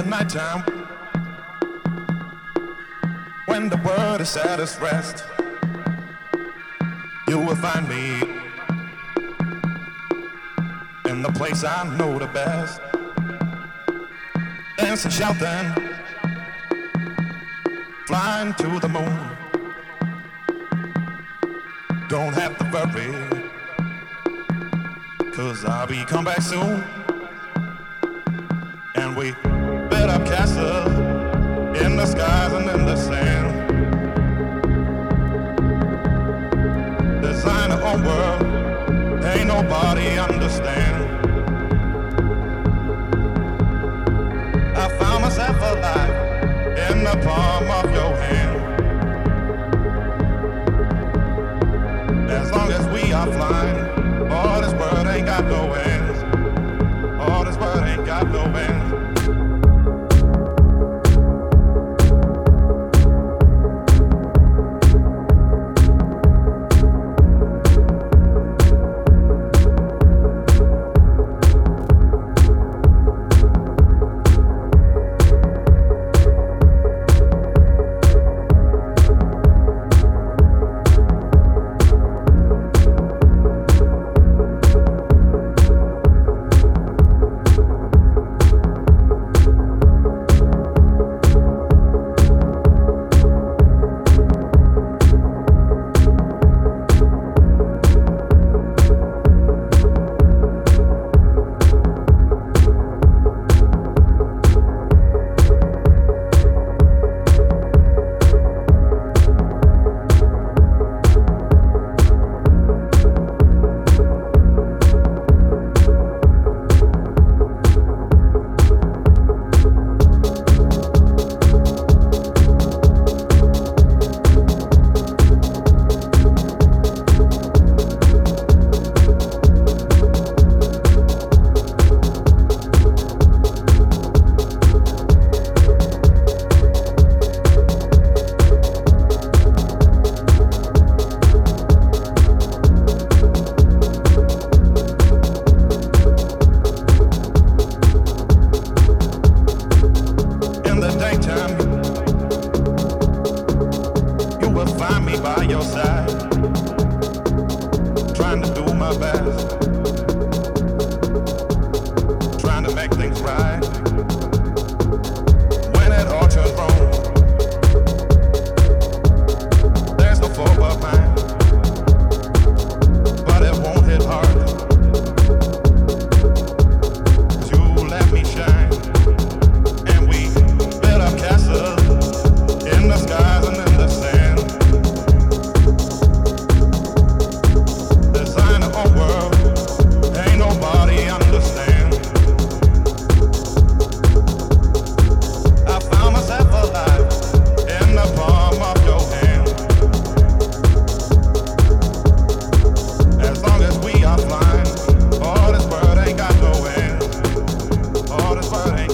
nighttime, when the world is at its rest, you will find me in the place I know the best, dancing, shouting, flying to the moon. Don't have to worry, 'cause I'll be come back soon. And we built up castles in the skies and in the sand, design our own world, ain't nobody understand. I found myself alive in the palm of your hand. As long as we are flying, all this world ain't got no ends. All this world ain't got no ends. All this world ain't got no end. All this world ain't